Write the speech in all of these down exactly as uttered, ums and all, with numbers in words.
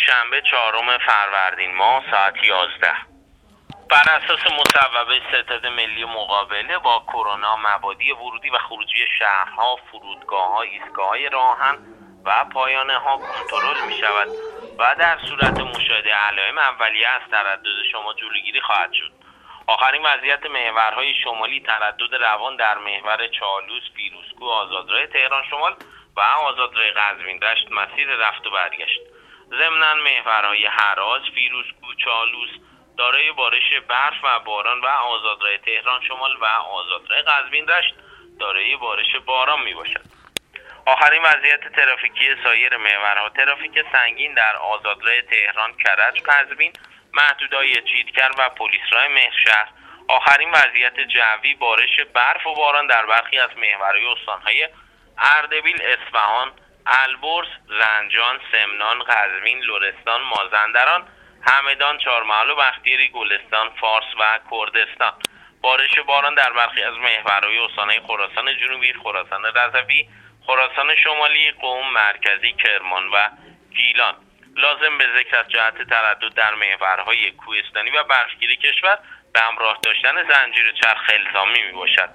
شنبه چهارم فروردین ماه ساعت یازده. بر اساس مصوبه ستاد ملی مقابله با کرونا مبادی ورودی و خروجی شهرها، فرودگاه‌ها، ایستگاه‌های راهن و پایانه‌ها کنترل می‌شود و در صورت مشاهده علائم اولیه از تردد شما جلوگیری خواهد شد. آخرین وضعیت محورهای شمالی تردد روان در محور چالوس، پیروزکوه، آزادراه تهران شمال و آزادراه قزوین رشت مسیر رفت و برگشت. ضمناً محورهای هراز، پیروزکوه، چالوس دارای بارش برف و باران و آزادراه تهران شمال و آزادراه قزوین رشت دارای بارش باران می باشد. آخرین وضعیت ترافیکی سایر محورها: ترافیک سنگین در آزادراه تهران، کرج، قزوین، محدودهای چیتکر و پلیسراه مهرشهر. آخرین وضعیت جوی: بارش برف و باران در برخی از محورهای استانهای اردبیل، اصفهان، البرز، زنجان، سمنان، قزوین، لرستان، مازندران، همدان، چهارمحال و بختیاری، گلستان، فارس و کردستان. بارش باران در برخی از محورهای استانهای خراسان جنوبی، خراسان رضوی، خراسان شمالی، قم، مرکزی، کرمان و گیلان. لازم به ذکر از جهت تردد در محورهای کوهستانی و برفگیر کشور به همراه داشتن زنجیر چرخ الزامی می باشد.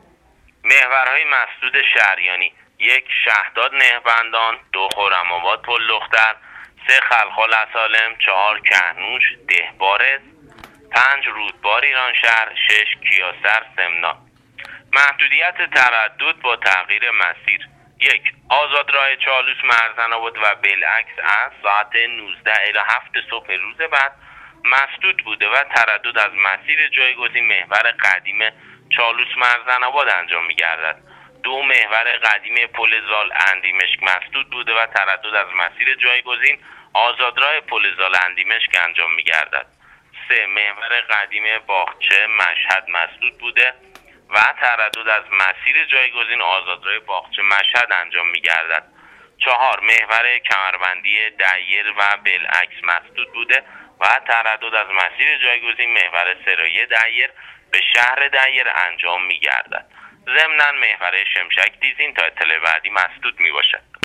محورهای مسدود شهریانی: یک شهداد نهبندان، دو خرم‌آباد پلدختر، سه خلخال اسالم، چهار کهنوش دهبارز، پنج رودبار ایرانشهر، شش کیاسر سمنان. محدودیت تردد با تغییر مسیر: یک آزادراه چالوس مرزن‌آباد و بالعکس از ساعت نوزده الی هفت صبح روز بعد مسدود بوده و تردد از مسیر جایگزین محور قدیم چالوس مرزن‌آباد انجام می‌گردد. دو محور قدیم پل زال اندیمشک مسدود بوده و تردد از مسیر جایگزین آزادراه پل زال اندیمشک انجام می‌گردد. سه محور قدیم باغچه مشهد مسدود بوده و تردد از مسیر جایگزین آزادراه باغچه مشهد انجام می‌گردد. چهار محور کمربندی دیر و بالعکس مسدود بوده و تردد از مسیر جایگزین محور سرایه دیر به شهر دیر انجام می‌گردد. ضمناً محور شمشک دیزین تا اطلاع بعدی مسدود می‌باشد.